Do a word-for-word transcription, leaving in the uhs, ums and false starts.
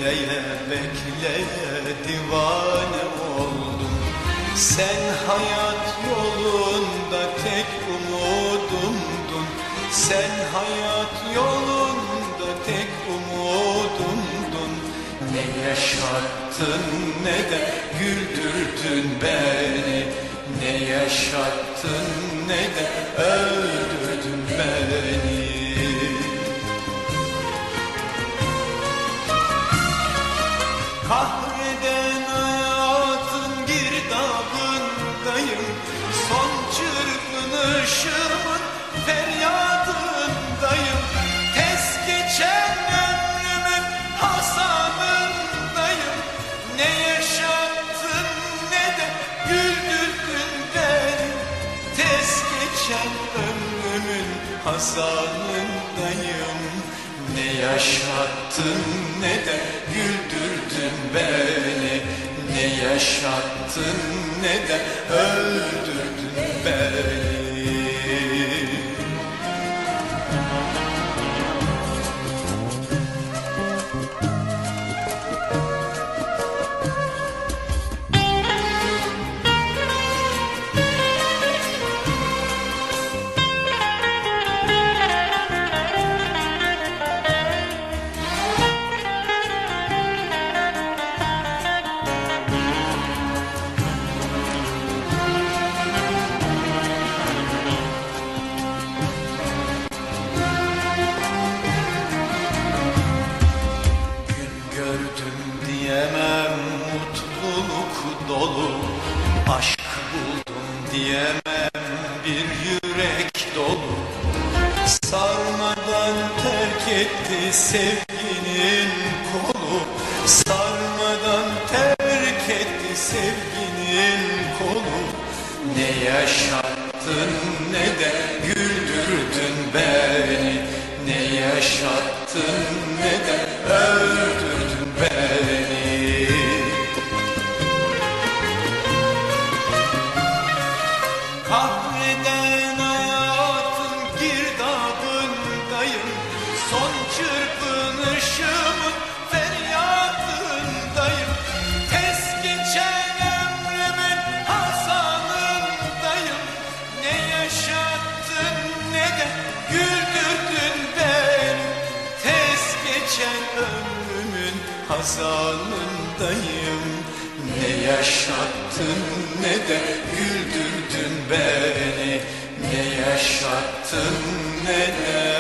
bekleye bekleye divane oldum. Sen hayat yolunda tek umudumdun. Sen hayat yolunda tek umudumdun. Ne yaşattın ne de güldürdün beni. Ne yaşattın ne de öldürdün beni. Kahreden hayatın girdabındayım. Son çırpınışımın feryadındayım. Tez geçen ömrümün hasanındayım. Ne yaşattın ne de güldürdün beni. Tez geçen ömrümün hasanındayım. Ne yaşattın ne de güldürdün beni. Ne yaşattın ne de öldürdün beni. Diyemem mutluluk dolu, aşk buldum diyemem bir yürek dolu. Sarmadan terk etti sevginin kolu. Sarmadan terk etti sevginin kolu. Ne yaşattın ne de güldürdün beni. Ne yaşattın ne de öldürdün beni. Kahreden hayatın girdabındayım. Son çırpınışımın feryadındayım. Tez geçen ömrümün hasanındayım. Ne yaşattın ne de güldürdün beni. Tez geçen ömrümün hasanındayım. Ne yaşattın ne de güldürdün beni. Ne yaşattın ne de